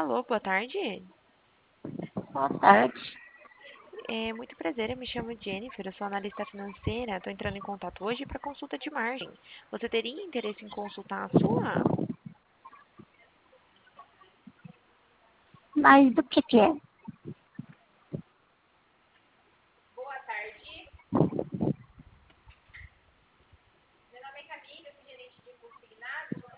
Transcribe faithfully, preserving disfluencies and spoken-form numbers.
Alô, boa tarde. Boa tarde. É muito prazer, eu me chamo Jennifer, eu sou analista financeira. Estou entrando em contato hoje para consulta de margem. Você teria interesse em consultar a sua? Mas do que que é?